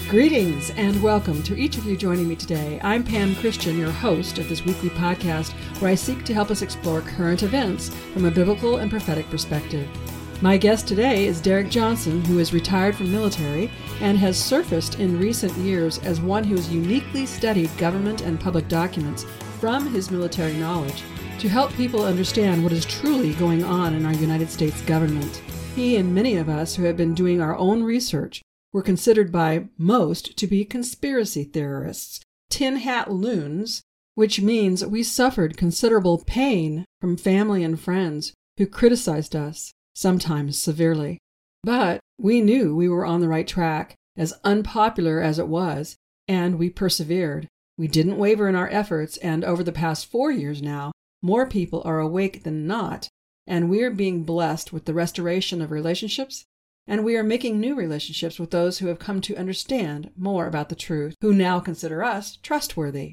Greetings and welcome to each of you joining me today. I'm Pam Christian, your host of this weekly podcast where I seek to help us explore current events from a biblical and prophetic perspective. My guest today is Derek Johnson, who is retired from military and has surfaced in recent years as one who has uniquely studied government and public documents from his military knowledge to help people understand what is truly going on in our United States government. He and many of us who have been doing our own research were considered by most to be conspiracy theorists, tin hat loons, which means we suffered considerable pain from family and friends who criticized us, sometimes severely. But we knew we were on the right track, as unpopular as it was, and we persevered. We didn't waver in our efforts, and over the past 4 years now, more people are awake than not, and we are being blessed with the restoration of relationships, and we are making new relationships with those who have come to understand more about the truth, who now consider us trustworthy.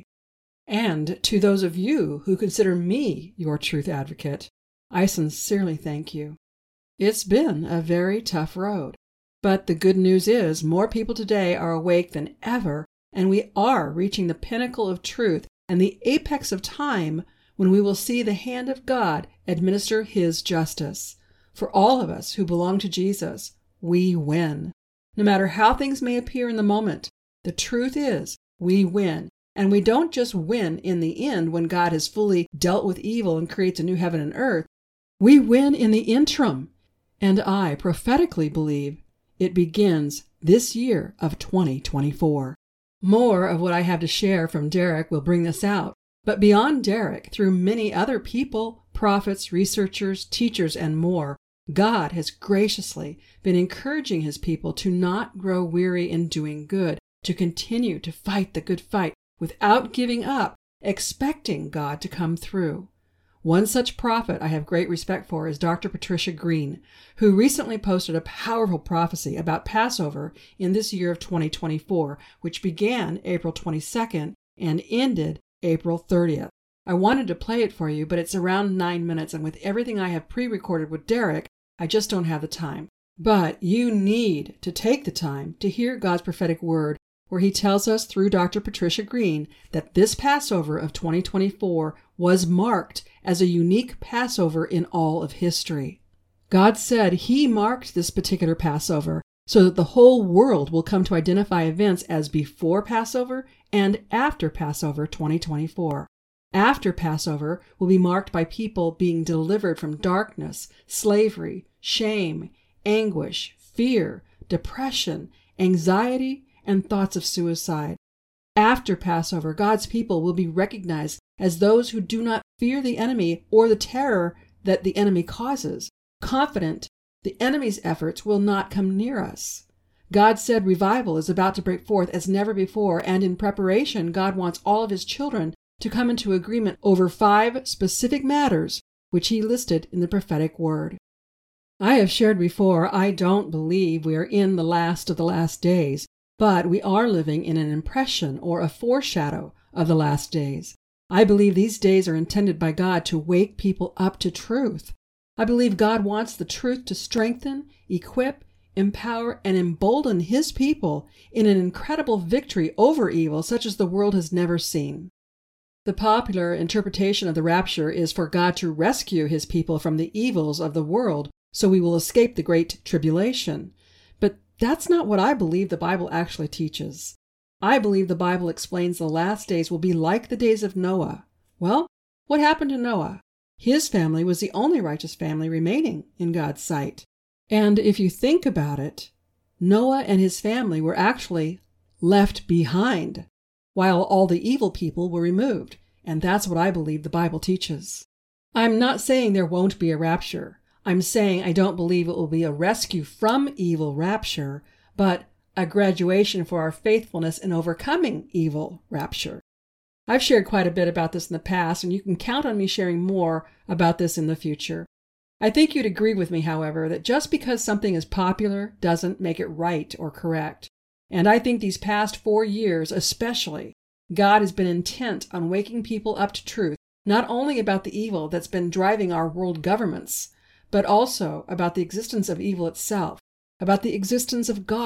And to those of you who consider me your truth advocate, I sincerely thank you. It's been a very tough road, but the good news is more people today are awake than ever, and we are reaching the pinnacle of truth and the apex of time when we will see the hand of God administer His justice. For all of us who belong to Jesus, we win. No matter how things may appear in the moment, the truth is we win. And we don't just win in the end when God has fully dealt with evil and creates a new heaven and earth. We win in the interim. And I prophetically believe it begins this year of 2024. More of what I have to share from Derek will bring this out. But beyond Derek, through many other people, prophets, researchers, teachers, and more, God has graciously been encouraging His people to not grow weary in doing good, to continue to fight the good fight without giving up, expecting God to come through. One such prophet I have great respect for is Dr. Patricia Green, who recently posted a powerful prophecy about Passover in this year of 2024, which began April 22nd and ended April 30th. I wanted to play it for you, but it's around 9 minutes, and with everything I have pre-recorded with Derek, I just don't have the time. But you need to take the time to hear God's prophetic word, where He tells us through Dr. Patricia Green that this Passover of 2024 was marked as a unique Passover in all of history. God said He marked this particular Passover so that the whole world will come to identify events as before Passover and after Passover 2024. After Passover will be marked by people being delivered from darkness, slavery, shame, anguish, fear, depression, anxiety, and thoughts of suicide. After Passover, God's people will be recognized as those who do not fear the enemy or the terror that the enemy causes, confident the enemy's efforts will not come near us. God said revival is about to break forth as never before, and in preparation, God wants all of His children to come into agreement over 5 specific matters which He listed in the prophetic word. I have shared before, I don't believe we are in the last of the last days, but we are living in an impression or a foreshadow of the last days. I believe these days are intended by God to wake people up to truth. I believe God wants the truth to strengthen, equip, empower, and embolden His people in an incredible victory over evil such as the world has never seen. The popular interpretation of the rapture is for God to rescue His people from the evils of the world so we will escape the great tribulation. But that's not what I believe the Bible actually teaches. I believe the Bible explains the last days will be like the days of Noah. Well, what happened to Noah? His family was the only righteous family remaining in God's sight. And if you think about it, Noah and his family were actually left behind, while all the evil people were removed. And that's what I believe the Bible teaches. I'm not saying there won't be a rapture. I'm saying I don't believe it will be a rescue from evil rapture, but a graduation for our faithfulness in overcoming evil rapture. I've shared quite a bit about this in the past, and you can count on me sharing more about this in the future. I think you'd agree with me, however, that just because something is popular doesn't make it right or correct. And I think these past 4 years especially, God has been intent on waking people up to truth, not only about the evil that's been driving our world governments, but also about the existence of evil itself, about the existence of God,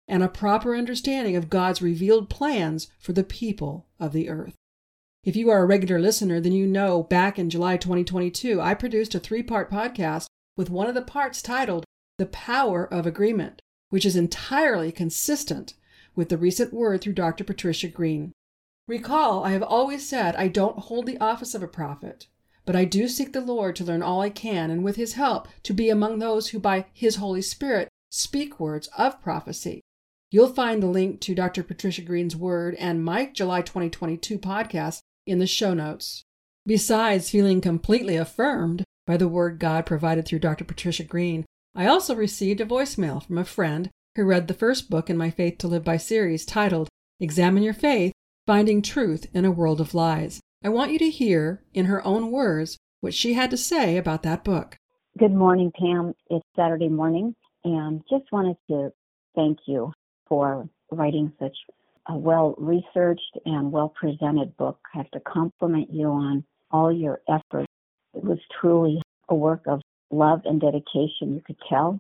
and a proper understanding of God's revealed plans for the people of the earth. If you are a regular listener, then you know back in July 2022, I produced a 3-part podcast with one of the parts titled The Power of Agreement, which is entirely consistent with the recent word through Dr. Patricia Green. Recall, I have always said I don't hold the office of a prophet, but I do seek the Lord to learn all I can, and with His help to be among those who by His Holy Spirit speak words of prophecy. You'll find the link to Dr. Patricia Green's word and my July 2022 podcast in the show notes. Besides feeling completely affirmed by the word God provided through Dr. Patricia Green, I also received a voicemail from a friend who read the first book in my Faith to Live By series titled Examine Your Faith, Finding Truth in a World of Lies. I want you to hear, in her own words, what she had to say about that book. Good morning, Pam. It's Saturday morning, and just wanted to thank you for writing such a well-researched and well-presented book. I have to compliment you on all your efforts. It was truly a work of love and dedication, you could tell.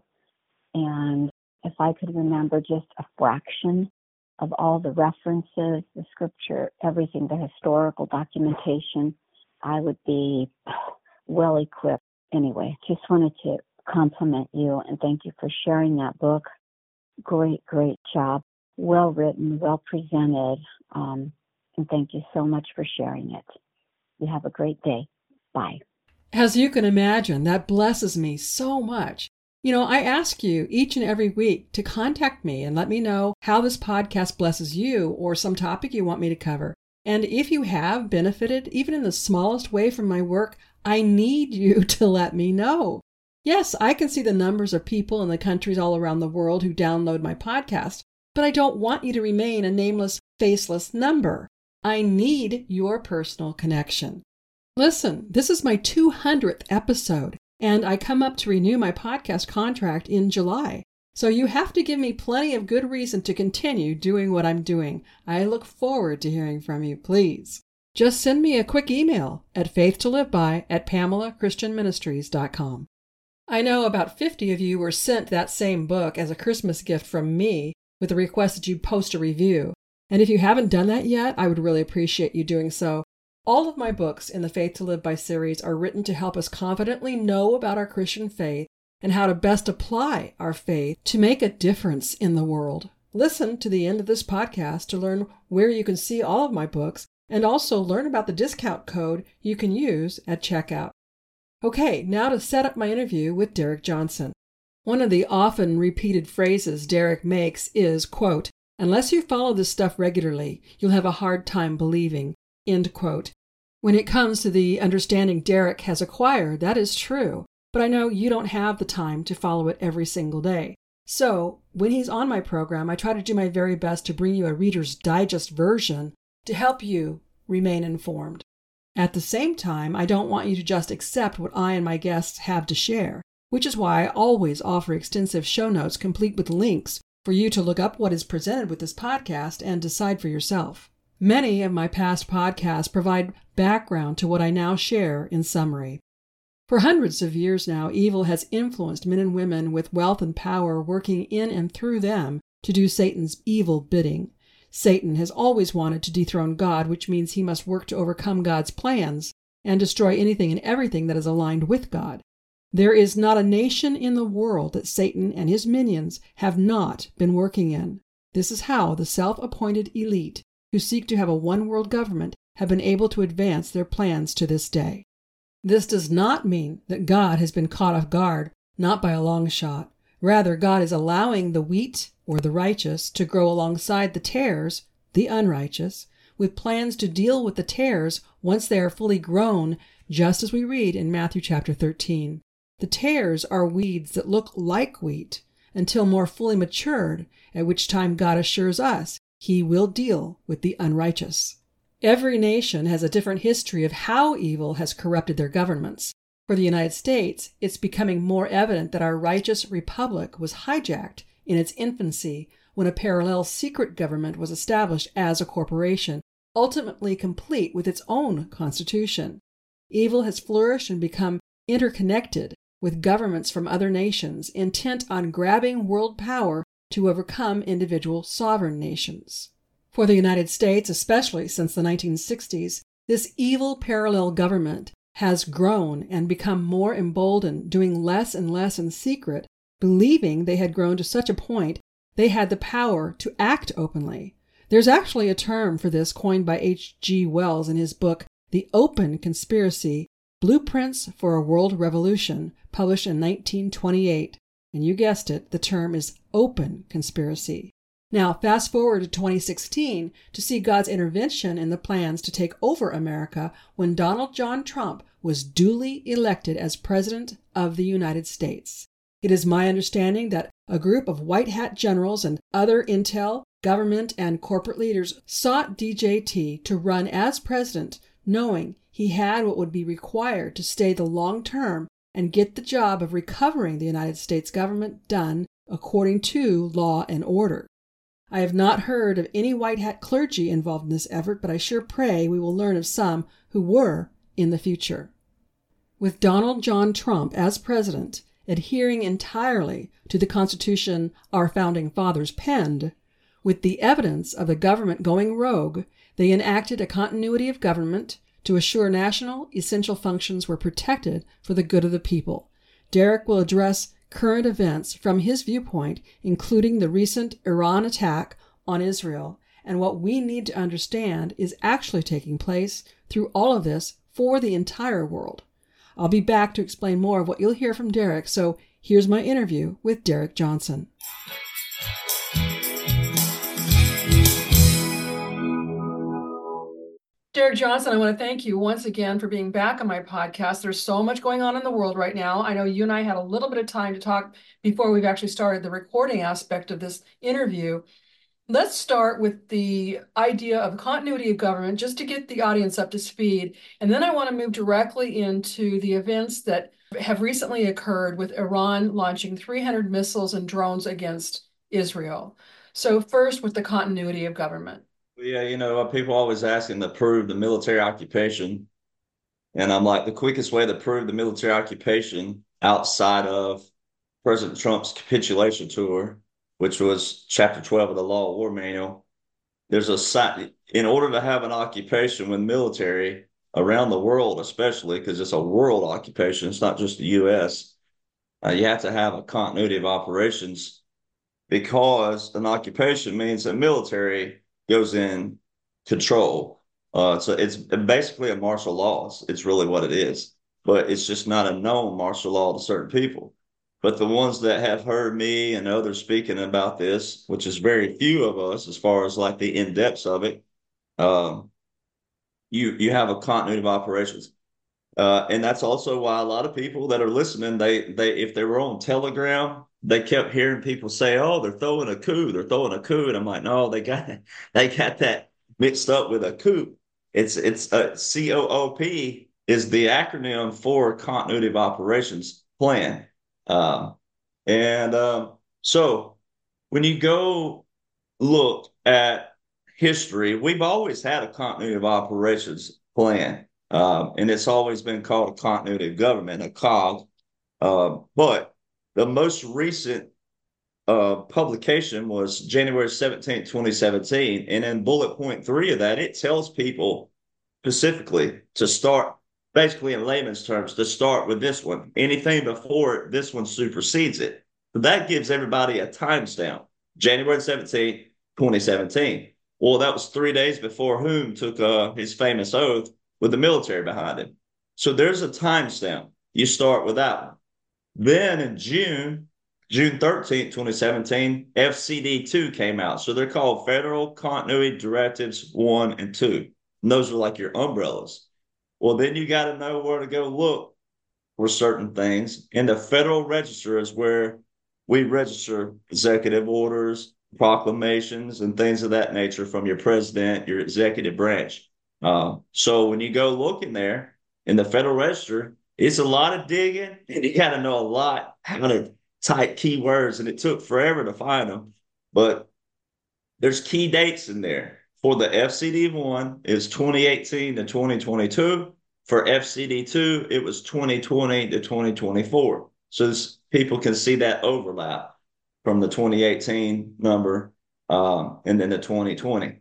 And if I could remember just a fraction of all the references, the scripture, everything, the historical documentation, I would be well equipped. Anyway, just wanted to compliment you and thank you for sharing that book. Great job. Well written, well presented, and thank you so much for sharing it. You have a great day. Bye. As you can imagine, that blesses me so much. I ask you each and every week to contact me and let me know how this podcast blesses you or some topic you want me to cover. And if you have benefited, even in the smallest way from my work, I need you to let me know. Yes, I can see the numbers of people in the countries all around the world who download my podcast, but I don't want you to remain a nameless, faceless number. I need your personal connection. Listen, this is my 200th episode, and I come up to renew my podcast contract in July. So you have to give me plenty of good reason to continue doing what I'm doing. I look forward to hearing from you, please. Just send me a quick email at faithtoliveby@PamelaChristianMinistries.com. I know about 50 of you were sent that same book as a Christmas gift from me with a request that you post a review. And if you haven't done that yet, I would really appreciate you doing so. All of my books in the Faith to Live By series are written to help us confidently know about our Christian faith and how to best apply our faith to make a difference in the world. Listen to the end of this podcast to learn where you can see all of my books and also learn about the discount code you can use at checkout. Okay, now to set up my interview with Derek Johnson. One of the often repeated phrases Derek makes is, quote, "Unless you follow this stuff regularly, you'll have a hard time believing," end quote. When it comes to the understanding Derek has acquired, that is true, but I know you don't have the time to follow it every single day. So, when he's on my program, I try to do my very best to bring you a Reader's Digest version to help you remain informed. At the same time, I don't want you to just accept what I and my guests have to share, which is why I always offer extensive show notes complete with links for you to look up what is presented with this podcast and decide for yourself. Many of my past podcasts provide background to what I now share in summary. For hundreds of years now, evil has influenced men and women with wealth and power working in and through them to do Satan's evil bidding. Satan has always wanted to dethrone God, which means he must work to overcome God's plans and destroy anything and everything that is aligned with God. There is not a nation in the world that Satan and his minions have not been working in. This is how the self-appointed elite who seek to have a one-world government have been able to advance their plans to this day. This does not mean that God has been caught off guard, not by a long shot. Rather, God is allowing the wheat, or the righteous, to grow alongside the tares, the unrighteous, with plans to deal with the tares once they are fully grown, just as we read in Matthew chapter 13. The tares are weeds that look like wheat until more fully matured, at which time God assures us he will deal with the unrighteous. Every nation has a different history of how evil has corrupted their governments. For the United States, it's becoming more evident that our righteous republic was hijacked in its infancy when a parallel secret government was established as a corporation, ultimately complete with its own constitution. Evil has flourished and become interconnected with governments from other nations, intent on grabbing world power to overcome individual sovereign nations. For the United States, especially since the 1960s, this evil parallel government has grown and become more emboldened, doing less and less in secret, believing they had grown to such a point they had the power to act openly. There's actually a term for this coined by H.G. Wells in his book, The Open Conspiracy, Blueprints for a World Revolution, published in 1928. And you guessed it, the term is open conspiracy. Now, fast forward to 2016 to see God's intervention in the plans to take over America when Donald John Trump was duly elected as President of the United States. It is my understanding that a group of white hat generals and other intel, government, and corporate leaders sought DJT to run as president, knowing he had what would be required to stay the long term and get the job of recovering the United States government done according to law and order. I have not heard of any white hat clergy involved in this effort, but I sure pray we will learn of some who were in the future. With Donald John Trump as president, adhering entirely to the Constitution our founding fathers penned, with the evidence of the government going rogue, they enacted a continuity of government to assure national essential functions were protected for the good of the people. Derek will address current events from his viewpoint, including the recent Iran attack on Israel, and what we need to understand is actually taking place through all of this for the entire world. I'll be back to explain more of what you'll hear from Derek, so here's my interview with Derek Johnson. Derek Johnson, I want to thank you once again for being back on my podcast. There's so much going on in the world right now. I know you and I had a little bit of time to talk before we've actually started the recording aspect of this interview. Let's start with the idea of continuity of government, just to get the audience up to speed. And then I want to move directly into the events that have recently occurred with Iran launching 300 missiles and drones against Israel. So first, with the continuity of government. Yeah, people always asking to prove the military occupation. And I'm like, the quickest way to prove the military occupation outside of President Trump's capitulation tour, which was Chapter 12 of the Law of War Manual, in order to have an occupation with military around the world, especially because it's a world occupation, it's not just the U.S., you have to have a continuity of operations, because an occupation means the military goes in control. So it's basically a martial law. It's really what it is, but it's just not a known martial law to certain people. But the ones that have heard me and others speaking about this, which is very few of us as far as like the in-depths of it, you have a continuity of operations. And that's also why a lot of people that are listening, they if they were on Telegram, they kept hearing people say, "Oh, they're throwing a coup, they're throwing a coup," and I'm like, "No, they got that mixed up with a coup. It's COOP is the acronym for Continuity of Operations Plan." So when you go look at history, we've always had a continuity of operations plan, and it's always been called a continuity of government, a COG. But the most recent publication was January 17th, 2017. And in bullet point 3 of that, it tells people specifically to start, basically in layman's terms, to start with this one. Anything before it, this one supersedes it. So that gives everybody a timestamp. January 17th, 2017. Well, that was 3 days before Hume took his famous oath with the military behind him. So there's a timestamp. You start with that one. Then in June 13th, 2017, FCD2 came out. So they're called Federal Continuity Directives 1 and 2. And those are like your umbrellas. Well, then you got to know where to go look for certain things. And the Federal Register is where we register executive orders, proclamations, and things of that nature from your president, your executive branch. So when you go look in there in the Federal Register, it's a lot of digging, and you got to know a lot how to type keywords, and it took forever to find them. But there's key dates in there. For the FCD1, it's 2018 to 2022. For FCD2, it was 2020 to 2024. So people can see that overlap. from the 2018 number, and then the 2020.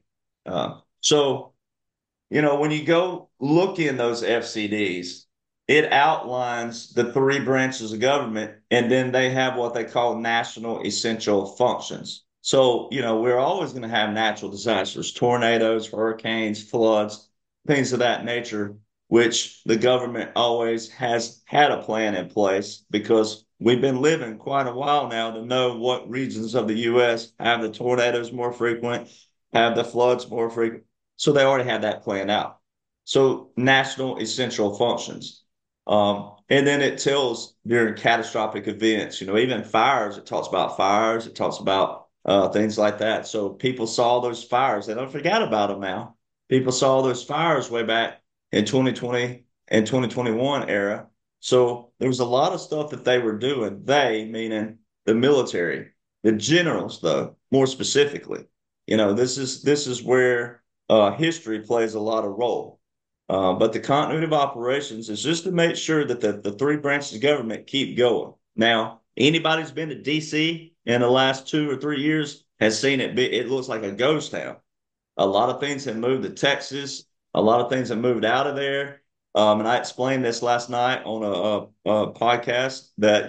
So, when you go look in those FCDs, it outlines the three branches of government, and then they have what they call national essential functions. So, we're always going to have natural disasters, tornadoes, hurricanes, floods, things of that nature, which the government always has had a plan in place because we've been living quite a while now to know what regions of the U.S. have the tornadoes more frequent, have the floods more frequent. So they already have that planned out. So national essential functions. And then it tells during catastrophic events, even fires, it talks about fires, it talks about things like that. So people saw those fires. They don't forget about them now. People saw those fires way back in 2020 and 2021 era. So there was a lot of stuff that they were doing. They, meaning the military, the generals, though, more specifically. This is where history plays a lot of role. But the continuity of operations is just to make sure that the three branches of government keep going. Now, anybody who's been to D.C. in the last 2 or 3 years has seen it. It looks like a ghost town. A lot of things have moved to Texas. A lot of things have moved out of there. And I explained this last night on a podcast that,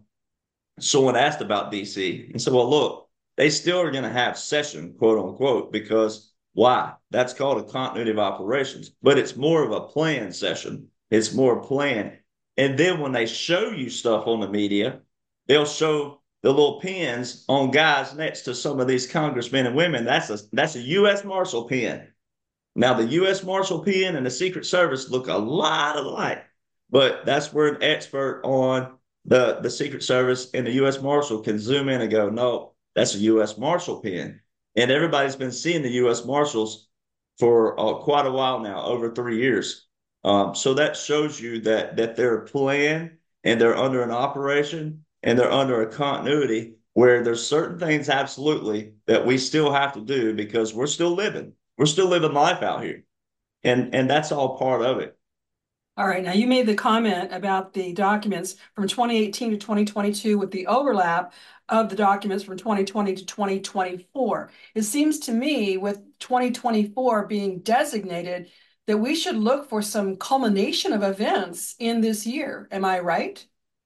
someone asked about D.C. and said, well, look, they still are going to have session, quote unquote, because why? That's called a continuity of operations, but it's more of a planned session. It's more planned. And then when they show you stuff on the media, they'll show the little pins on guys next to some of these congressmen and women. That's a U.S. Marshal pin. Now, the U.S. Marshal pin and the Secret Service look a lot alike, but that's where an expert on the Secret Service and the U.S. Marshal can zoom in and go, no, that's a U.S. Marshal pin. And everybody's been seeing the U.S. Marshals for quite a while now, over 3 years. So that shows you that they're planned and they're under an operation and they're under a continuity where there's certain things absolutely that we still have to do because we're still living. We're still living life out here. And that's all part of it. All right. Now, you made the comment about the documents from 2018 to 2022 with the overlap of the documents from 2020 to 2024. It seems to me, with 2024 being designated, that we should look for some culmination of events in this year. Am I right?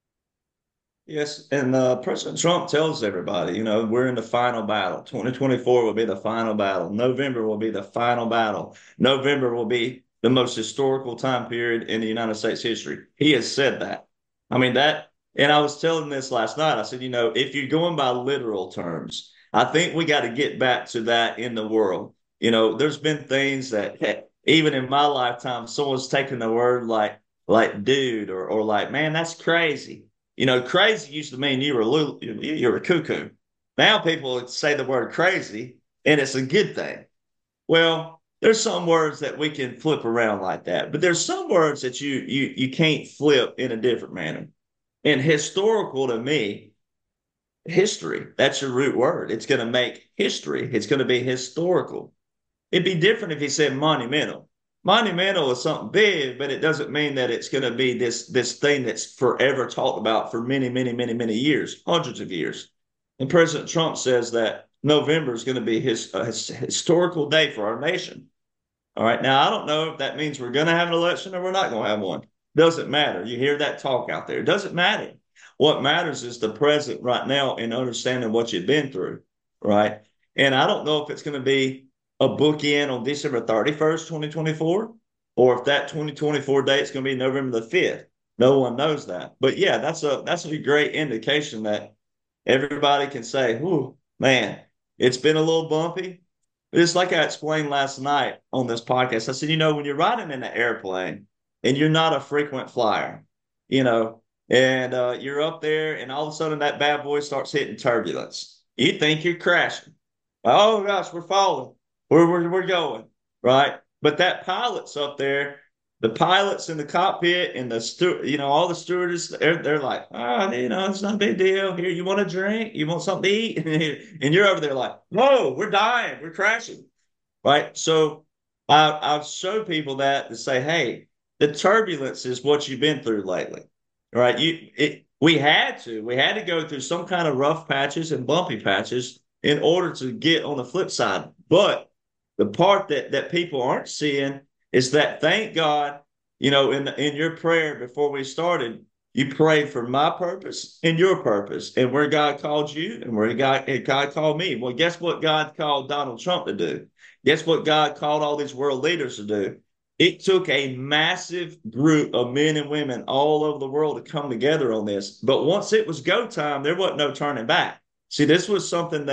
Yes, and President Trump tells everybody, we're in the final battle. 2024 will be the final battle. November will be the final battle. November will be the most historical time period in the United States history. He has said that. I mean, and I was telling this last night. I said, if you're going by literal terms, I think we got to get back to that in the world. There's been things that, heck, even in my lifetime, someone's taken the word like dude or like, man, that's crazy. Crazy used to mean you were a cuckoo. Now people say the word crazy and it's a good thing. Well, there's some words that we can flip around like that, but there's some words that you can't flip in a different manner. And historical to me, history, that's your root word. It's going to make history. It's going to be historical. It'd be different if he said monumental. Monumental is something big, but it doesn't mean that it's going to be this thing that's forever talked about for many, many, many, many years, hundreds of years. And President Trump says that November is going to be his historical day for our nation. All right. Now, I don't know if that means we're going to have an election or we're not going to have one. Doesn't matter. You hear that talk out there. It doesn't matter. What matters is the present right now and understanding what you've been through. Right. And I don't know if it's going to be a bookend on December 31st, 2024, or if that 2024 date is going to be November the 5th. No one knows that. But yeah, that's a great indication that everybody can say, "Ooh, man, it's been a little bumpy." But it's like I explained last night on this podcast. I said, when you're riding in an airplane and you're not a frequent flyer, and you're up there and all of a sudden that bad boy starts hitting turbulence. You think you're crashing. Oh gosh, we're falling. We're going, right? But that pilot's up there, the pilots in the cockpit and all the stewardess, they're like, it's not a big deal. Here, you want a drink? You want something to eat? And you're over there like, whoa, we're dying. We're crashing, right? So I've showed people that to say, hey, the turbulence is what you've been through lately, right? We had to. We had to go through some kind of rough patches and bumpy patches in order to get on the flip side. But the part that people aren't seeing is that, thank God, in your prayer before we started, you prayed for my purpose and your purpose, and where God called you and where God called me. Well, guess what God called Donald Trump to do? Guess what God called all these world leaders to do? It took a massive group of men and women all over the world to come together on this. But once it was go time, there wasn't no turning back. See, this was something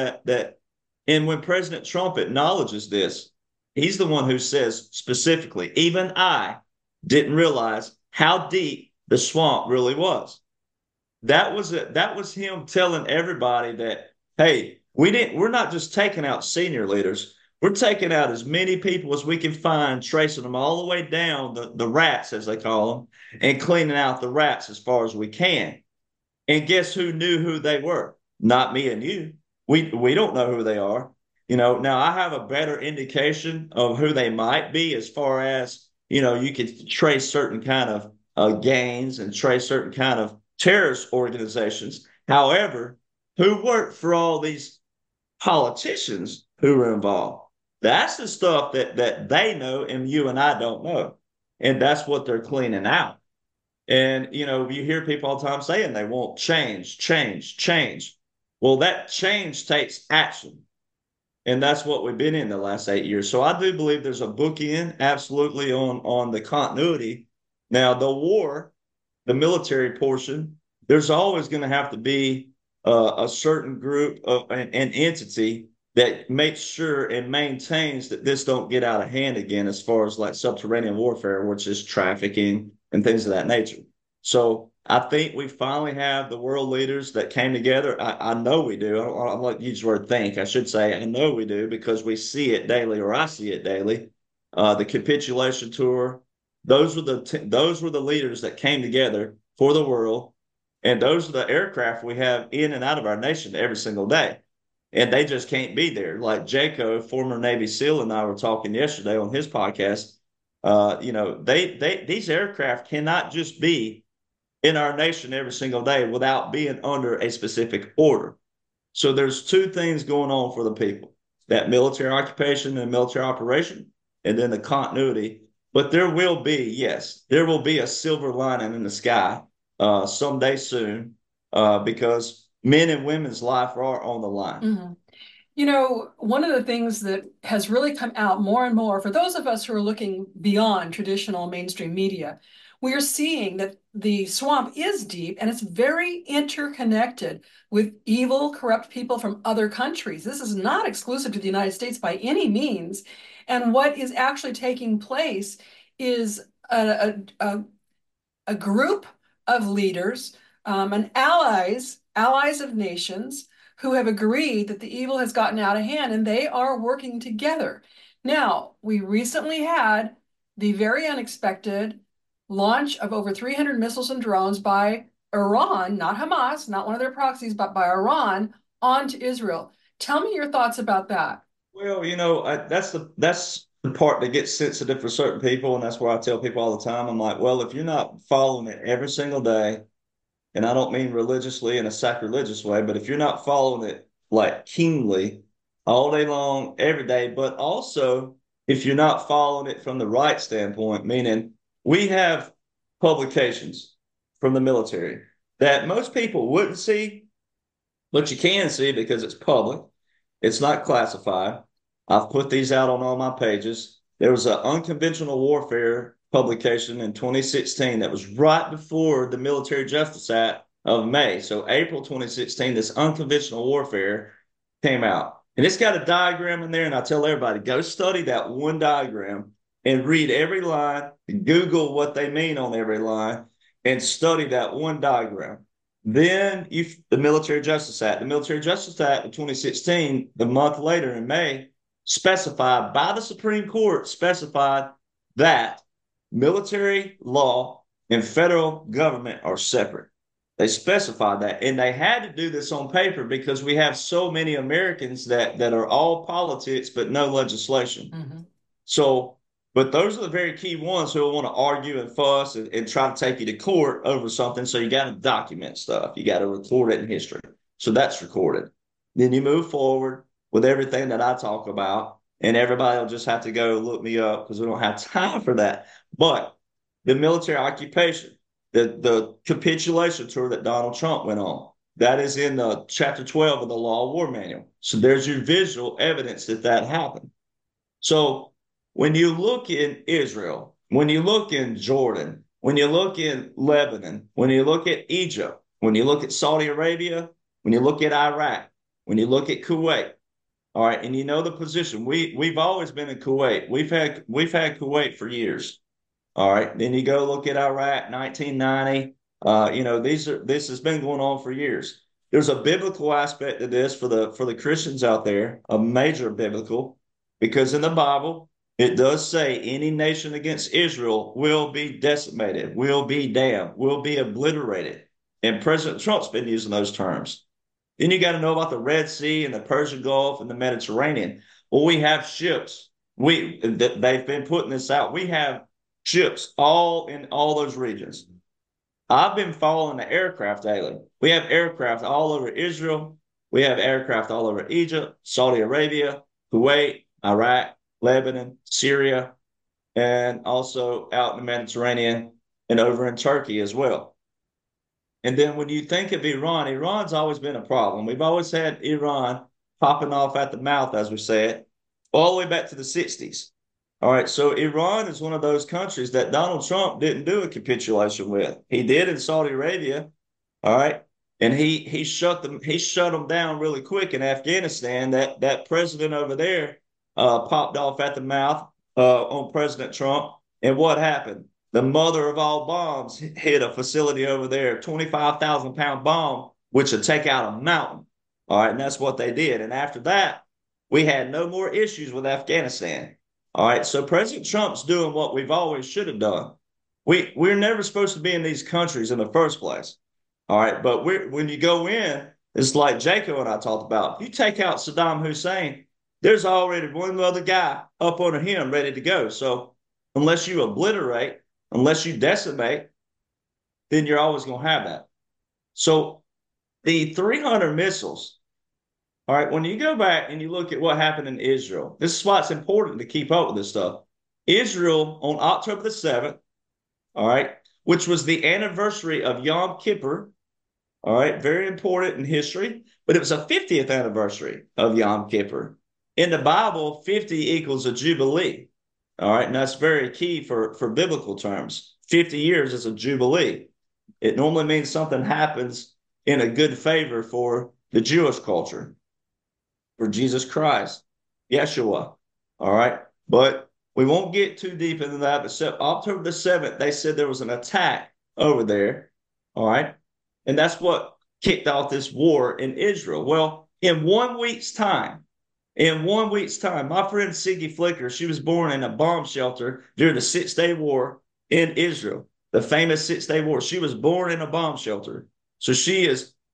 and when President Trump acknowledges this, he's the one who says specifically, even I didn't realize how deep the swamp really was. That was him telling everybody that, hey, we're not just taking out senior leaders. We're taking out as many people as we can find, tracing them all the way down, the rats, as they call them, and cleaning out the rats as far as we can. And guess who knew who they were? Not me and you. We don't know who they are. Now I have a better indication of who they might be as far as, you could trace certain kind of gangs and trace certain kind of terrorist organizations. However, who worked for all these politicians who were involved? That's the stuff that they know and you and I don't know. And that's what they're cleaning out. And, you hear people all the time saying they want change, change, change. Well, that change takes action. And that's what we've been in the last 8 years. So I do believe there's a bookend absolutely on the continuity. Now, the war, the military portion, there's always going to have to be a certain group of an entity that makes sure and maintains that this don't get out of hand again, as far as like subterranean warfare, which is trafficking and things of that nature. So I think we finally have the world leaders that came together. I know we do. I don't like to use the word think. I should say I know we do, because we see it daily, or I see it daily. The capitulation tour, those were the leaders that came together for the world, and those are the aircraft we have in and out of our nation every single day. And they just can't be there. Like Jaco, former Navy SEAL, and I were talking yesterday on his podcast. These aircraft cannot just be in our nation every single day without being under a specific order. So there's two things going on for the people: that military occupation and military operation, and then the continuity. But there will be a silver lining in the sky someday soon, because men and women's life are on the line. Mm-hmm. One of the things that has really come out more and more for those of us who are looking beyond traditional mainstream media, we are seeing that the swamp is deep and it's very interconnected with evil, corrupt people from other countries. This is not exclusive to the United States by any means. And what is actually taking place is a group of leaders and allies of nations who have agreed that the evil has gotten out of hand, and they are working together. Now, we recently had the very unexpected launch of over 300 missiles and drones by Iran, not Hamas, not one of their proxies, but by Iran, onto Israel. Tell me your thoughts about that. Well, that's the part that gets sensitive for certain people, and that's where I tell people all the time. I'm like, well, if you're not following it every single day, and I don't mean religiously in a sacrilegious way, but if you're not following it like keenly all day long, every day, but also if you're not following it from the right standpoint, meaning we have publications from the military that most people wouldn't see, but you can see because it's public. It's not classified. I've put these out on all my pages. There was an unconventional warfare publication in 2016 that was right before the Military Justice Act of May. So April 2016, this unconventional warfare came out. And it's got a diagram in there, and I tell everybody, go study that one diagram and read every line, Google what they mean on every line, and study that one diagram. Then the Military Justice Act. The Military Justice Act of 2016, the month later in May, specified by the Supreme Court, specified that military law and federal government are separate. They specified that, and they had to do this on paper because we have so many Americans that are all politics but no legislation. Mm-hmm. So But those are the very key ones who will want to argue and fuss and try to take you to court over something. So you got to document stuff. You got to record it in history. So that's recorded. Then you move forward with everything that I talk about, and everybody will just have to go look me up because we don't have time for that. But the military occupation, the capitulation tour that Donald Trump went on, that is in chapter 12 of the Law of War Manual. So there's your visual evidence that that happened. So when you look in Israel, when you look in Jordan, when you look in Lebanon, when you look at Egypt, when you look at Saudi Arabia, when you look at Iraq, when you look at Kuwait, all right, and you know the position. We've always been in Kuwait. We've had Kuwait for years. All right. Then you go look at Iraq, 1990. This has been going on for years. There's a biblical aspect to this for the Christians out there, a major biblical, because in the Bible, it does say any nation against Israel will be decimated, will be damned, will be obliterated. And President Trump's been using those terms. Then you got to know about the Red Sea and the Persian Gulf and the Mediterranean. Well, we have ships. They've been putting this out. We have ships all in all those regions. I've been following the aircraft daily. We have aircraft all over Israel. We have aircraft all over Egypt, Saudi Arabia, Kuwait, Iraq, Lebanon, Syria, and also out in the Mediterranean and over in Turkey as well. And then when you think of Iran, Iran's always been a problem. We've always had Iran popping off at the mouth, as we say it, all the way back to the 60s. All right, so Iran is one of those countries that Donald Trump didn't do a capitulation with. He did in Saudi Arabia, all right, and he shut them down really quick in Afghanistan. That president over there popped off at the mouth on President Trump, and what happened? The mother of all bombs hit a facility over there, 25,000-pound bomb, which would take out a mountain. All right, and that's what they did. And after that, we had no more issues with Afghanistan. All right, so President Trump's doing what we've always should have done. We're never supposed to be in these countries in the first place. All right, but when you go in, it's like Jacob and I talked about. If you take out Saddam Hussein, there's already one other guy up under him ready to go. So unless you obliterate, unless you decimate, then you're always going to have that. So the 300 missiles, all right, when you go back and you look at what happened in Israel, this is why it's important to keep up with this stuff. Israel on October the 7th, all right, which was the anniversary of Yom Kippur, all right, very important in history, but it was a 50th anniversary of Yom Kippur. In the Bible, 50 equals a jubilee, all right, and that's very key for biblical terms. 50 years is a jubilee. It normally means something happens in a good favor for the Jewish culture, for Jesus Christ, Yeshua, all right? But we won't get too deep into that, but October the 7th, they said there was an attack over there, all right? And that's what kicked off this war in Israel. Well, in 1 week's time, my friend Siggy Flicker, she was born in a bomb shelter during the Six-Day War in Israel, the famous Six-Day War. She was born in a bomb shelter. So she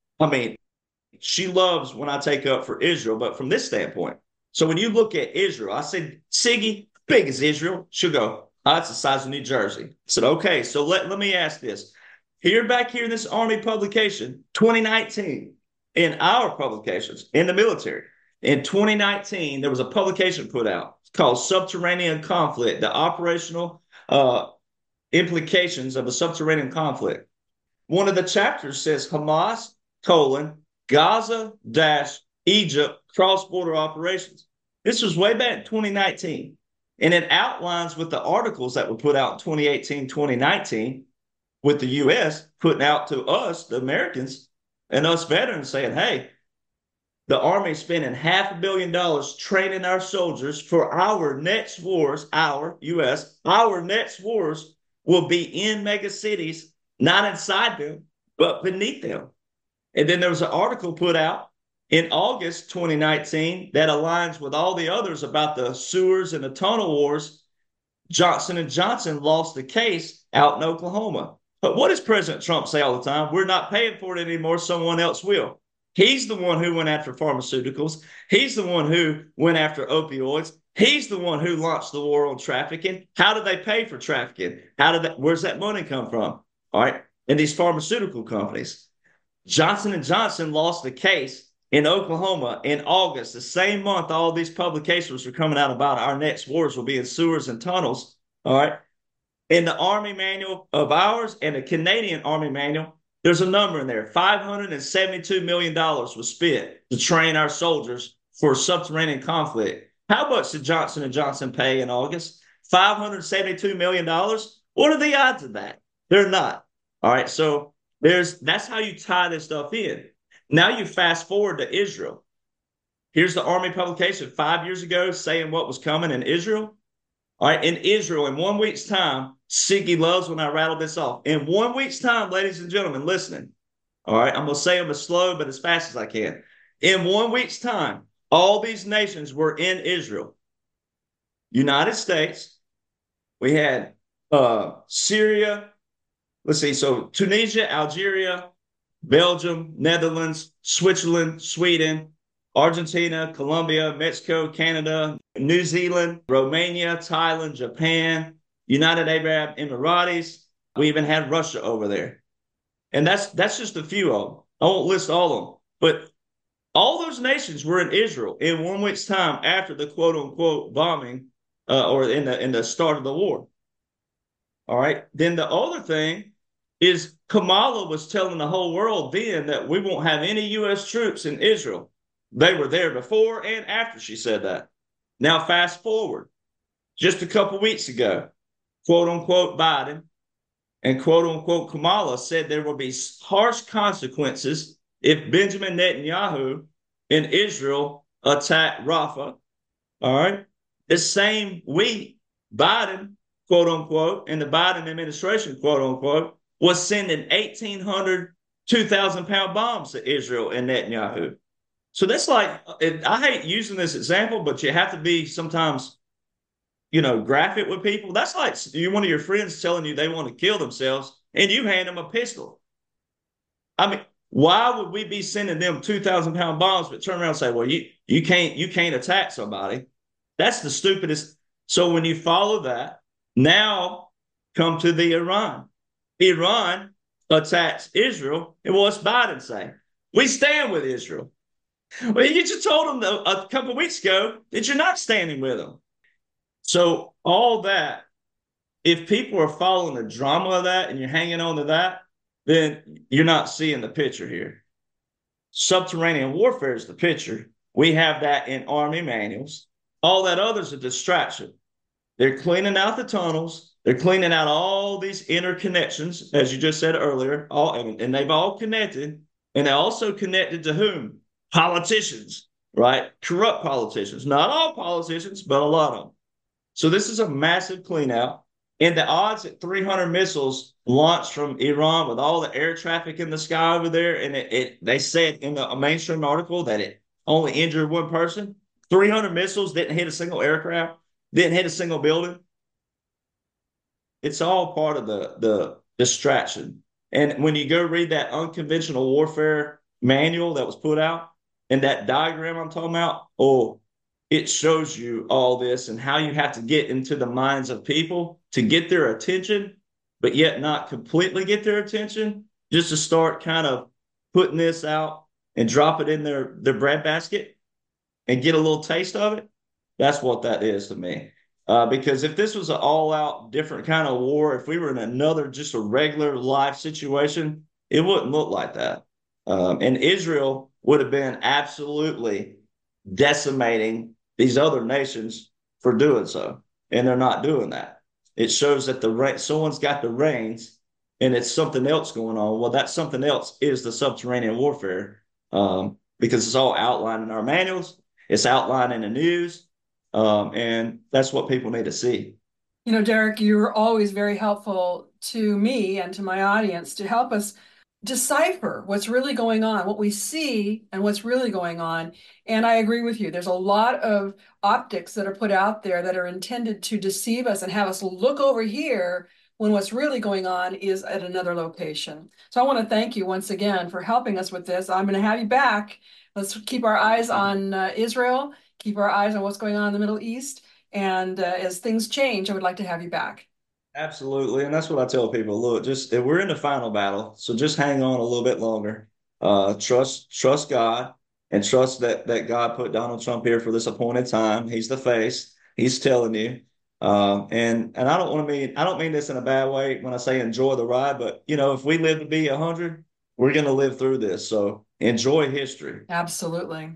loves when I take up for Israel, but from this standpoint. So when you look at Israel, I said, Siggy, big as Israel? She'll go, oh, that's the size of New Jersey. I said, okay, so let me ask this. Back here in this Army publication, 2019, in our publications, in the military, in 2019, there was a publication put out called Subterranean Conflict, the operational implications of a subterranean conflict. One of the chapters says Hamas, Gaza-Egypt cross-border operations. This was way back in 2019. And it outlines with the articles that were put out in 2018, 2019, with the U.S. putting out to us, the Americans, and us veterans saying, hey, the Army is spending $500 million training our soldiers for our next wars, our next wars will be in mega cities, not inside them, but beneath them. And then there was an article put out in August 2019 that aligns with all the others about the sewers and the tunnel wars. Johnson & Johnson lost the case out in Oklahoma. But what does President Trump say all the time? We're not paying for it anymore. Someone else will. He's the one who went after pharmaceuticals. He's the one who went after opioids. He's the one who launched the war on trafficking. How did they pay for trafficking? Where's that money come from? All right. And these pharmaceutical companies. Johnson & Johnson lost a case in Oklahoma in August, the same month all these publications were coming out about our next wars will be in sewers and tunnels. All right. In the Army manual of ours and the Canadian Army manual, there's a number in there. $572 million was spent to train our soldiers for subterranean conflict. How much did Johnson & Johnson pay in August? $572 million. What are the odds of that? They're not. All right. So that's how you tie this stuff in. Now you fast forward to Israel. Here's the Army publication 5 years ago saying what was coming in Israel. All right. In Israel, in 1 week's time, Siggy loves when I rattle this off. In 1 week's time, ladies and gentlemen, listening. All right. I'm going to say them as slow, but as fast as I can. In 1 week's time, all these nations were in Israel. United States. We had Syria. Let's see. So Tunisia, Algeria, Belgium, Netherlands, Switzerland, Sweden, Argentina, Colombia, Mexico, Canada, New Zealand, Romania, Thailand, Japan, United Arab Emirates. We even had Russia over there. And that's just a few of them. I won't list all of them. But all those nations were in Israel in 1 week's time after the quote unquote bombing or in the start of the war. All right. Then the other thing is Kamala was telling the whole world then that we won't have any U.S. troops in Israel. They were there before and after she said that. Now, fast forward, just a couple weeks ago, quote unquote Biden and quote unquote Kamala said there will be harsh consequences if Benjamin Netanyahu in Israel attack Rafah. All right. The same week, Biden, quote unquote, and the Biden administration, quote unquote, was sending 1,800, 2,000-pound bombs to Israel and Netanyahu. So that's like, I hate using this example, but you have to be sometimes, graphic with people. That's like one of your friends telling you they want to kill themselves and you hand them a pistol. I mean, why would we be sending them 2,000-pound bombs, but turn around and say, well, you can't attack somebody? That's the stupidest. So when you follow that, now come to the Iran. Iran attacks Israel, and what's Biden say? We stand with Israel. Well, you just told them a couple of weeks ago that you're not standing with them. So all that, if people are following the drama of that and you're hanging on to that, then you're not seeing the picture here. Subterranean warfare is the picture. We have that in Army manuals. All that other is a distraction. They're cleaning out the tunnels. They're cleaning out all these interconnections, as you just said earlier, and they've all connected. And they're also connected to whom? Politicians, right? Corrupt politicians. Not all politicians, but a lot of them. So this is a massive clean out. And the odds that 300 missiles launched from Iran with all the air traffic in the sky over there, and they said in the mainstream article that it only injured one person. 300 missiles didn't hit a single aircraft, didn't hit a single building. It's all part of the distraction. And when you go read that unconventional warfare manual that was put out and that diagram I'm talking about, it shows you all this and how you have to get into the minds of people to get their attention, but yet not completely get their attention, just to start kind of putting this out and drop it in their breadbasket and get a little taste of it. That's what that is to me. Because if this was an all-out different kind of war, if we were in another just a regular life situation, it wouldn't look like that. And Israel would have been absolutely decimating these other nations for doing so. And they're not doing that. It shows that someone's got the reins and it's something else going on. Well, that something else is the subterranean warfare because it's all outlined in our manuals. It's outlined in the news. And that's what people need to see. Derek, you're always very helpful to me and to my audience to help us decipher what's really going on, what we see and what's really going on. And I agree with you. There's a lot of optics that are put out there that are intended to deceive us and have us look over here when what's really going on is at another location. So I want to thank you once again for helping us with this. I'm going to have you back. Let's keep our eyes on Israel, keep our eyes on what's going on in the Middle East. And as things change, I would like to have you back. Absolutely. And that's what I tell people. Look, just we're in the final battle. So just hang on a little bit longer. Trust God and trust that God put Donald Trump here for this appointed time. He's the face. He's telling you. And I don't mean this in a bad way when I say enjoy the ride, but if we live to be 100, we're going to live through this. So enjoy history. Absolutely.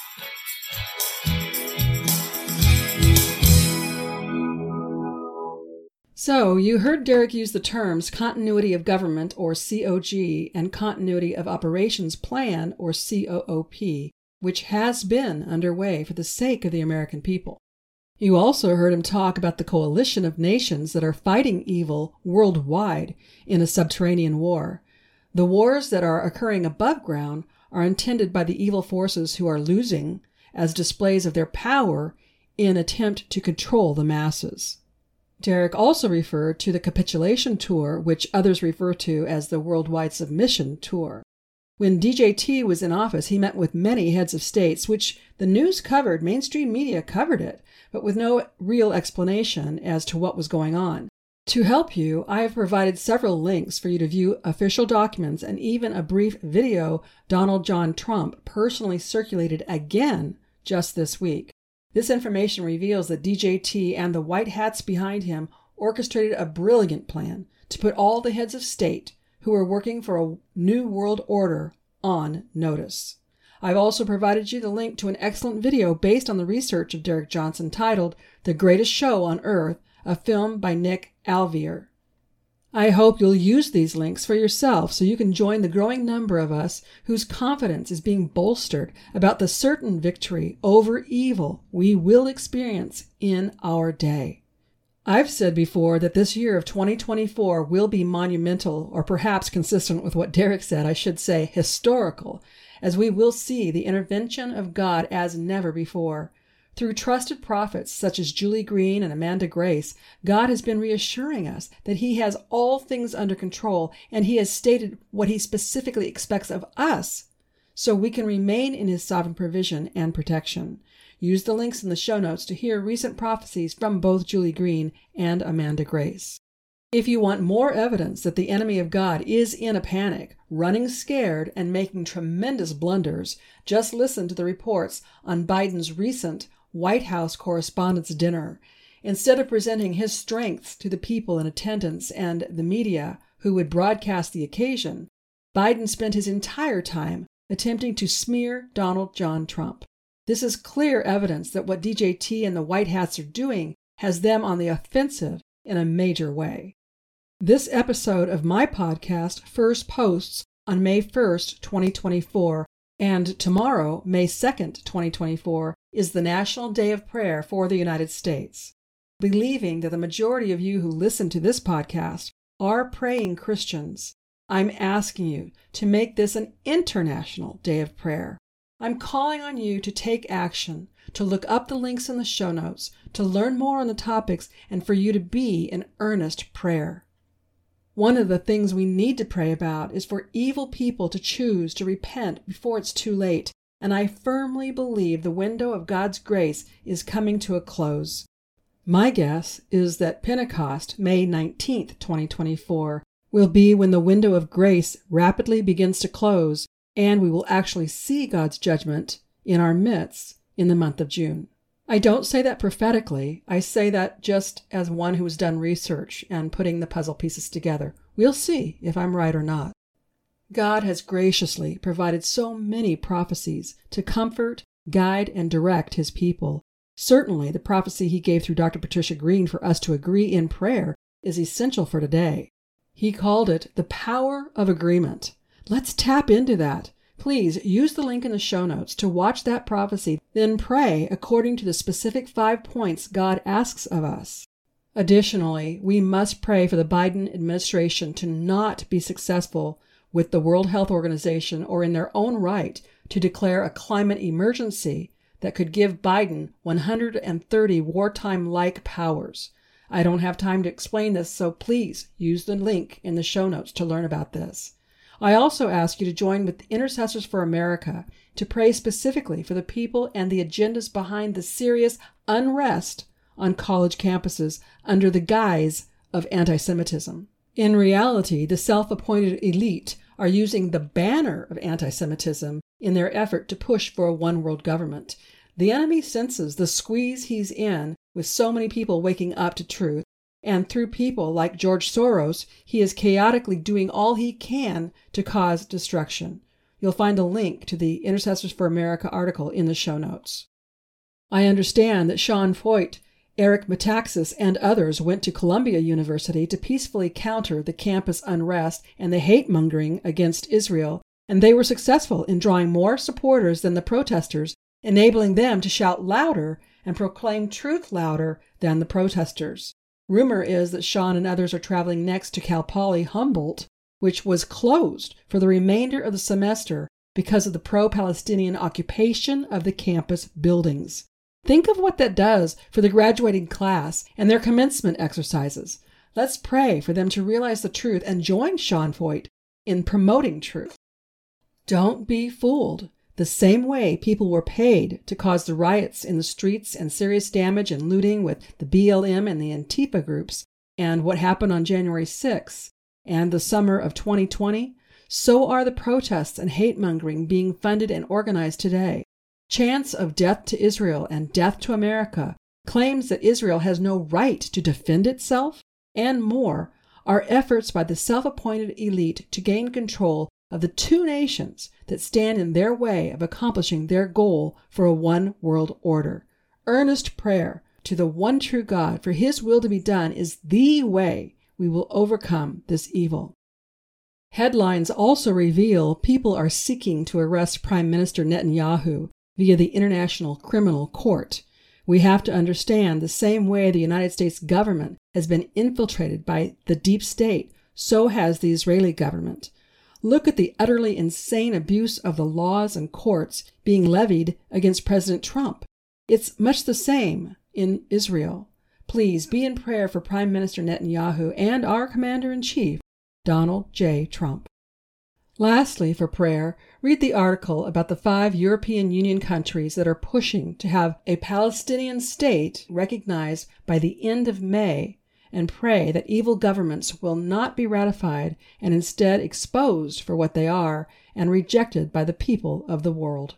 So you heard Derek use the terms continuity of government, or COG, and continuity of operations plan, or COOP, which has been underway for the sake of the American people. You also heard him talk about the coalition of nations that are fighting evil worldwide in a subterranean war. The wars that are occurring above ground are intended by the evil forces who are losing as displays of their power in attempt to control the masses. Derek also referred to the capitulation tour, which others refer to as the Worldwide Submission Tour. When DJT was in office, he met with many heads of states, which the news covered, mainstream media covered it, but with no real explanation as to what was going on. To help you, I have provided several links for you to view official documents and even a brief video Donald John Trump personally circulated again just this week. This information reveals that DJT and the white hats behind him orchestrated a brilliant plan to put all the heads of state who are working for a new world order on notice. I've also provided you the link to an excellent video based on the research of Derek Johnson titled The Greatest Show on Earth, a film by Nick Alvear. I hope you'll use these links for yourself so you can join the growing number of us whose confidence is being bolstered about the certain victory over evil we will experience in our day. I've said before that this year of 2024 will be monumental, or perhaps consistent with what Derek said, I should say historical, as we will see the intervention of God as never before. Through trusted prophets such as Julie Green and Amanda Grace, God has been reassuring us that He has all things under control, and He has stated what He specifically expects of us so we can remain in His sovereign provision and protection. Use the links in the show notes to hear recent prophecies from both Julie Green and Amanda Grace. If you want more evidence that the enemy of God is in a panic, running scared, and making tremendous blunders, just listen to the reports on Biden's recent White House Correspondents' Dinner. Instead of presenting his strengths to the people in attendance and the media who would broadcast the occasion, Biden spent his entire time attempting to smear Donald John Trump. This is clear evidence that what DJT and the White Hats are doing has them on the offensive in a major way. This episode of my podcast first posts on May 1st, 2024, and tomorrow, May 2nd, 2024, is the National Day of Prayer for the United States. Believing that the majority of you who listen to this podcast are praying Christians, I'm asking you to make this an international day of prayer. I'm calling on you to take action, to look up the links in the show notes, to learn more on the topics, and for you to be in earnest prayer. One of the things we need to pray about is for evil people to choose to repent before it's too late, and I firmly believe the window of God's grace is coming to a close. My guess is that Pentecost, May 19th, 2024, will be when the window of grace rapidly begins to close, and we will actually see God's judgment in our midst in the month of June. I don't say that prophetically. I say that just as one who has done research and putting the puzzle pieces together. We'll see if I'm right or not. God has graciously provided so many prophecies to comfort, guide, and direct His people. Certainly, the prophecy He gave through Dr. Patricia Green for us to agree in prayer is essential for today. He called it the power of agreement. Let's tap into that. Please use the link in the show notes to watch that prophecy, then pray according to the specific 5 points God asks of us. Additionally, we must pray for the Biden administration to not be successful with the World Health Organization or in their own right to declare a climate emergency that could give Biden 130 wartime-like powers. I don't have time to explain this, so please use the link in the show notes to learn about this. I also ask you to join with Intercessors for America to pray specifically for the people and the agendas behind the serious unrest on college campuses under the guise of anti-Semitism. In reality, the self-appointed elite are using the banner of anti-Semitism in their effort to push for a one-world government. The enemy senses the squeeze he's in with so many people waking up to truth, and through people like George Soros, he is chaotically doing all he can to cause destruction. You'll find a link to the Intercessors for America article in the show notes. I understand that Sean Feucht, Eric Metaxas, and others went to Columbia University to peacefully counter the campus unrest and the hate-mongering against Israel, and they were successful in drawing more supporters than the protesters, enabling them to shout louder and proclaim truth louder than the protesters. Rumor is that Sean and others are traveling next to Cal Poly Humboldt, which was closed for the remainder of the semester because of the pro-Palestinian occupation of the campus buildings. Think of what that does for the graduating class and their commencement exercises. Let's pray for them to realize the truth and join Sean Feucht in promoting truth. Don't be fooled. The same way people were paid to cause the riots in the streets and serious damage and looting with the BLM and the Antifa groups, and what happened on January 6th and the summer of 2020, so are the protests and hate-mongering being funded and organized today. Chants of death to Israel and death to America, claims that Israel has no right to defend itself, and more, are efforts by the self-appointed elite to gain control of the two nations that stand in their way of accomplishing their goal for a one-world order. Earnest prayer to the one true God for His will to be done is the way we will overcome this evil. Headlines also reveal people are seeking to arrest Prime Minister Netanyahu via the International Criminal Court. We have to understand the same way the United States government has been infiltrated by the deep state, so has the Israeli government. Look at the utterly insane abuse of the laws and courts being levied against President Trump. It's much the same in Israel. Please be in prayer for Prime Minister Netanyahu and our Commander-in-Chief, Donald J. Trump. Lastly, for prayer, read the article about the 5 European Union countries that are pushing to have a Palestinian state recognized by the end of May, and pray that evil governments will not be ratified and instead exposed for what they are and rejected by the people of the world.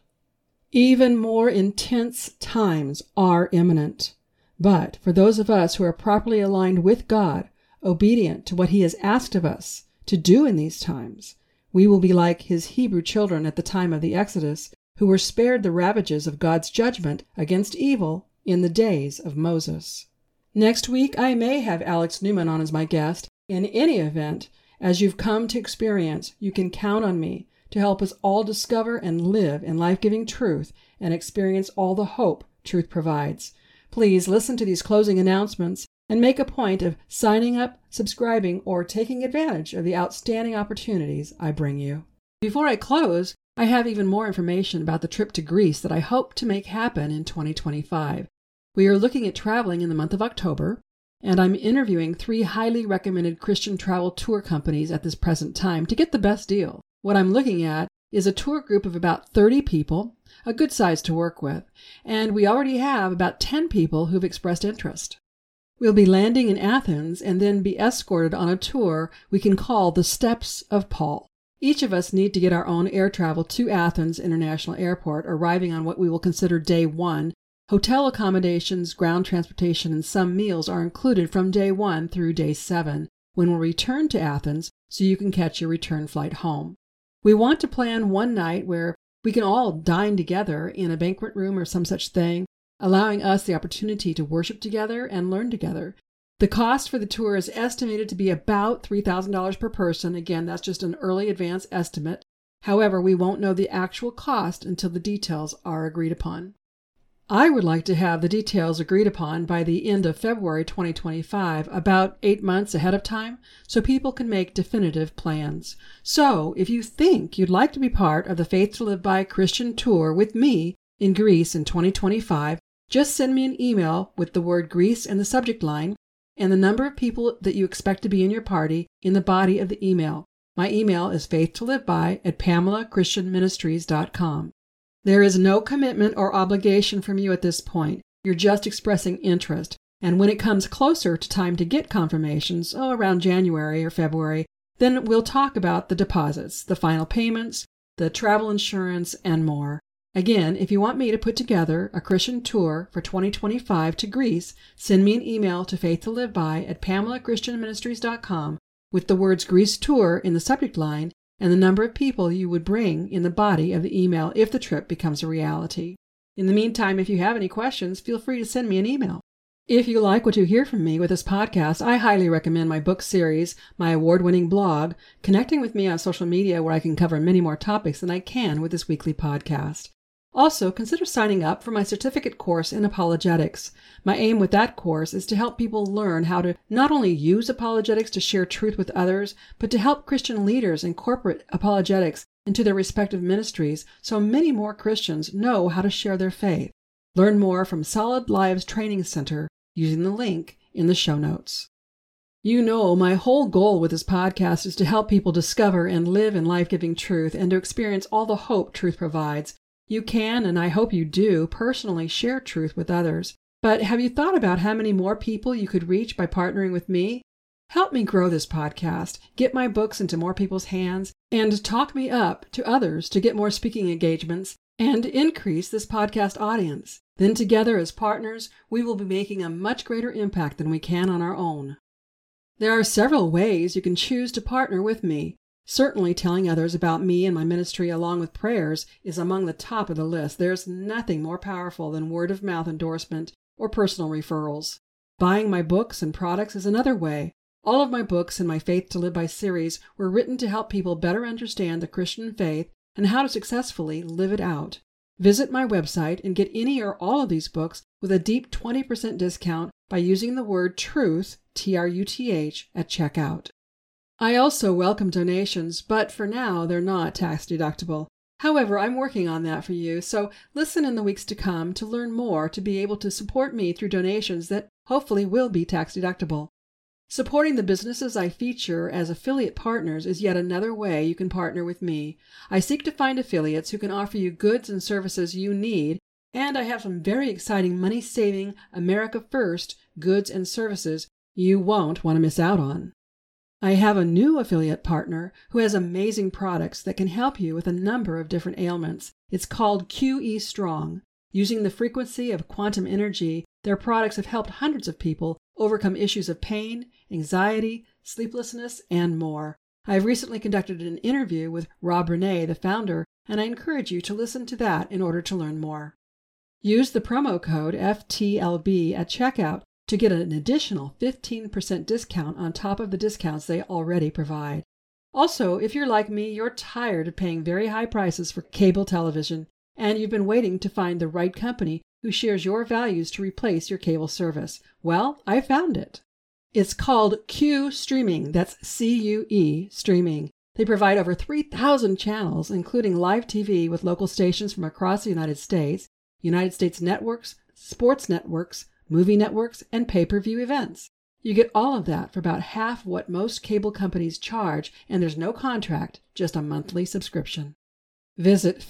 Even more intense times are imminent. But for those of us who are properly aligned with God, obedient to what He has asked of us to do in these times, we will be like His Hebrew children at the time of the Exodus, who were spared the ravages of God's judgment against evil in the days of Moses. Next week, I may have Alex Newman on as my guest. In any event, as you've come to experience, you can count on me to help us all discover and live in life-giving truth and experience all the hope truth provides. Please listen to these closing announcements and make a point of signing up, subscribing, or taking advantage of the outstanding opportunities I bring you. Before I close, I have even more information about the trip to Greece that I hope to make happen in 2025. We are looking at traveling in the month of October, and I'm interviewing 3 highly recommended Christian travel tour companies at this present time to get the best deal. What I'm looking at is a tour group of about 30 people, a good size to work with, and we already have about 10 people who've expressed interest. We'll be landing in Athens and then be escorted on a tour we can call the Steps of Paul. Each of us need to get our own air travel to Athens International Airport, arriving on what we will consider day 1. Hotel accommodations, ground transportation, and some meals are included from day 1 through day 7, when we'll return to Athens so you can catch your return flight home. We want to plan one night where we can all dine together in a banquet room or some such thing, allowing us the opportunity to worship together and learn together. The cost for the tour is estimated to be about $3,000 per person. Again, that's just an early advance estimate. However, we won't know the actual cost until the details are agreed upon. I would like to have the details agreed upon by the end of February 2025, about 8 months ahead of time, so people can make definitive plans. So, if you think you'd like to be part of the Faith to Live By Christian tour with me in Greece in 2025, just send me an email with the word Greece in the subject line, and the number of people that you expect to be in your party in the body of the email. My email is faithtoliveby@PamelaChristianMinistries.com. There is no commitment or obligation from you at this point. You're just expressing interest. And when it comes closer to time to get confirmations, around January or February, then we'll talk about the deposits, the final payments, the travel insurance, and more. Again, if you want me to put together a Christian tour for 2025 to Greece, send me an email to faithtoliveby@PamelaChristianMinistries.com with the words Greece Tour in the subject line and the number of people you would bring in the body of the email if the trip becomes a reality. In the meantime, if you have any questions, feel free to send me an email. If you like what you hear from me with this podcast, I highly recommend my book series, my award-winning blog, connecting with me on social media where I can cover many more topics than I can with this weekly podcast. Also, consider signing up for my certificate course in apologetics. My aim with that course is to help people learn how to not only use apologetics to share truth with others, but to help Christian leaders incorporate apologetics into their respective ministries so many more Christians know how to share their faith. Learn more from Solid Lives Training Center using the link in the show notes. You know, my whole goal with this podcast is to help people discover and live in life-giving truth and to experience all the hope truth provides. You can, and I hope you do, personally share truth with others. But have you thought about how many more people you could reach by partnering with me? Help me grow this podcast, get my books into more people's hands, and talk me up to others to get more speaking engagements and increase this podcast audience. Then together as partners, we will be making a much greater impact than we can on our own. There are several ways you can choose to partner with me. Certainly telling others about me and my ministry along with prayers is among the top of the list. There's nothing more powerful than word-of-mouth endorsement or personal referrals. Buying my books and products is another way. All of my books in my Faith to Live By series were written to help people better understand the Christian faith and how to successfully live it out. Visit my website and get any or all of these books with a deep 20% discount by using the word TRUTH, T-R-U-T-H, at checkout. I also welcome donations, but for now they're not tax deductible. However, I'm working on that for you, so listen in the weeks to come to learn more to be able to support me through donations that hopefully will be tax deductible. Supporting the businesses I feature as affiliate partners is yet another way you can partner with me. I seek to find affiliates who can offer you goods and services you need, and I have some very exciting money-saving, America First goods and services you won't want to miss out on. I have a new affiliate partner who has amazing products that can help you with a number of different ailments. It's called QE Strong. Using the frequency of quantum energy, their products have helped hundreds of people overcome issues of pain, anxiety, sleeplessness, and more. I have recently conducted an interview with Rob Renee, the founder, and I encourage you to listen to that in order to learn more. Use the promo code FTLB at checkout to get an additional 15% discount on top of the discounts they already provide. Also, if you're like me, you're tired of paying very high prices for cable television, and you've been waiting to find the right company who shares your values to replace your cable service. Well, I found it. It's called Q Streaming. That's C-U-E, Streaming. They provide over 3,000 channels, including live TV with local stations from across the United States networks, sports networks, movie networks, and pay-per-view events. You get all of that for about half what most cable companies charge, and there's no contract, just a monthly subscription. Visit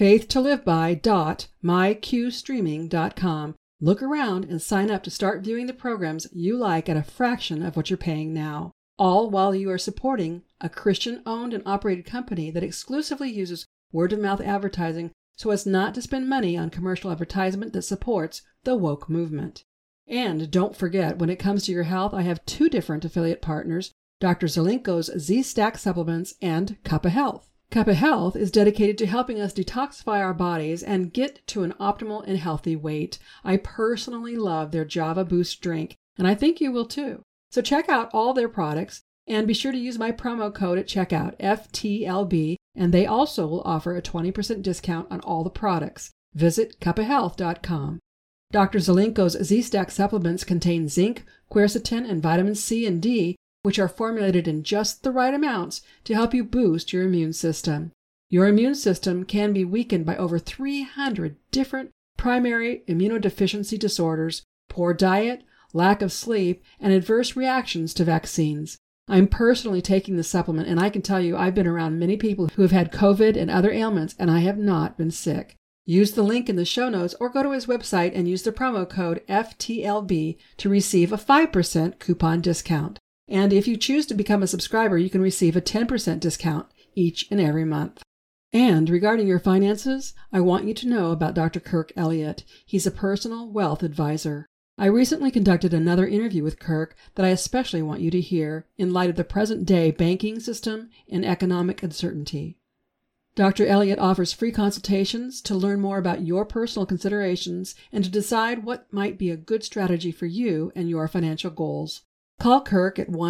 faithtoliveby.myqstreaming.com. Look around and sign up to start viewing the programs you like at a fraction of what you're paying now, all while you are supporting a Christian-owned and operated company that exclusively uses word-of-mouth advertising so as not to spend money on commercial advertisement that supports the woke movement. And don't forget, when it comes to your health, I have 2 different affiliate partners, Dr. Zelenko's Z-Stack Supplements and Kappa Health. Kappa Health is dedicated to helping us detoxify our bodies and get to an optimal and healthy weight. I personally love their Java Boost drink, and I think you will too. So check out all their products, and be sure to use my promo code at checkout, FTLB, and they also will offer a 20% discount on all the products. Visit kappahealth.com. Dr. Zelenko's Z-Stack supplements contain zinc, quercetin, and vitamins C and D, which are formulated in just the right amounts to help you boost your immune system. Your immune system can be weakened by over 300 different primary immunodeficiency disorders, poor diet, lack of sleep, and adverse reactions to vaccines. I'm personally taking the supplement, and I can tell you I've been around many people who have had COVID and other ailments, and I have not been sick. Use the link in the show notes or go to his website and use the promo code FTLB to receive a 5% coupon discount. And if you choose to become a subscriber, you can receive a 10% discount each and every month. And regarding your finances, I want you to know about Dr. Kirk Elliott. He's a personal wealth advisor. I recently conducted another interview with Kirk that I especially want you to hear in light of the present-day banking system and economic uncertainty. Dr. Elliott offers free consultations to learn more about your personal considerations and to decide what might be a good strategy for you and your financial goals. Call Kirk at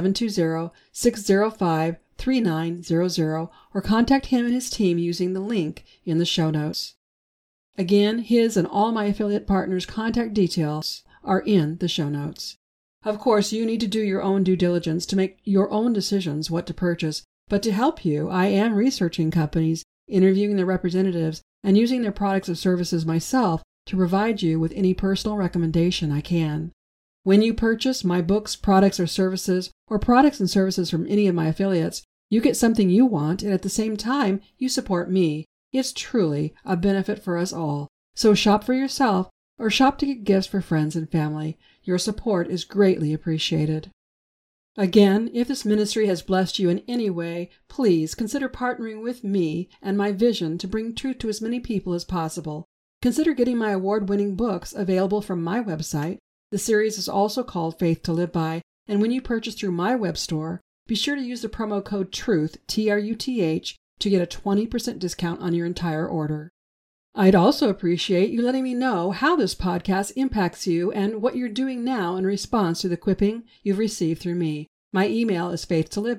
1-720-605-3900 or contact him and his team using the link in the show notes. Again, his and all my affiliate partners' contact details are in the show notes. Of course, you need to do your own due diligence to make your own decisions what to purchase, but to help you, I am researching companies, interviewing their representatives, and using their products or services myself to provide you with any personal recommendation I can. When you purchase my books, products, or services, or products and services from any of my affiliates, you get something you want, and at the same time, you support me. It's truly a benefit for us all. So shop for yourself or shop to get gifts for friends and family. Your support is greatly appreciated. Again, if this ministry has blessed you in any way, please consider partnering with me and my vision to bring truth to as many people as possible. Consider getting my award-winning books available from my website. The series is also called Faith to Live By, and when you purchase through my web store, be sure to use the promo code TRUTH, T-R-U-T-H, to get a 20% discount on your entire order. I'd also appreciate you letting me know how this podcast impacts you and what you're doing now in response to the equipping you've received through me. My email is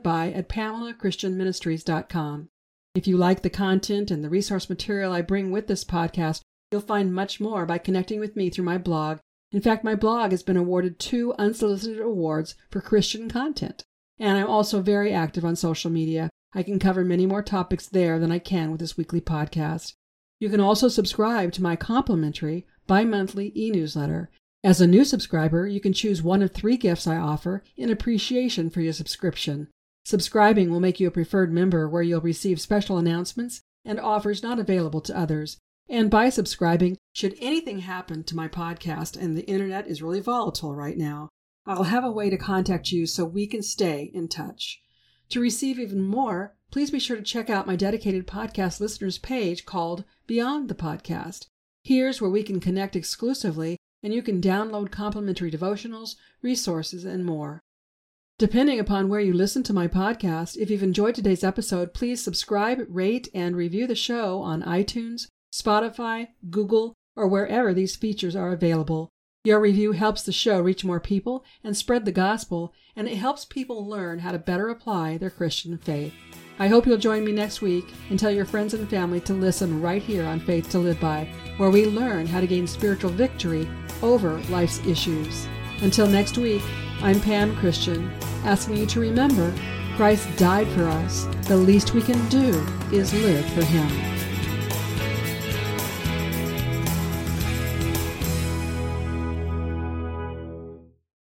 faithtoliveby@PamelaChristianMinistries.com. If you like the content and the resource material I bring with this podcast, you'll find much more by connecting with me through my blog. In fact, my blog has been awarded 2 unsolicited awards for Christian content. And I'm also very active on social media. I can cover many more topics there than I can with this weekly podcast. You can also subscribe to my complimentary bi-monthly e-newsletter. As a new subscriber, you can choose one of 3 gifts I offer in appreciation for your subscription. Subscribing will make you a preferred member where you'll receive special announcements and offers not available to others. And by subscribing, should anything happen to my podcast, and the internet is really volatile right now, I'll have a way to contact you so we can stay in touch. To receive even more, please be sure to check out my dedicated podcast listeners page called Beyond the Podcast. Here's where we can connect exclusively, and you can download complimentary devotionals, resources, and more. Depending upon where you listen to my podcast, if you've enjoyed today's episode, please subscribe, rate, and review the show on iTunes, Spotify, Google, or wherever these features are available. Your review helps the show reach more people and spread the gospel, and it helps people learn how to better apply their Christian faith. I hope you'll join me next week and tell your friends and family to listen right here on Faith to Live By, where we learn how to gain spiritual victory over life's issues. Until next week, I'm Pam Christian, asking you to remember, Christ died for us. The least we can do is live for Him.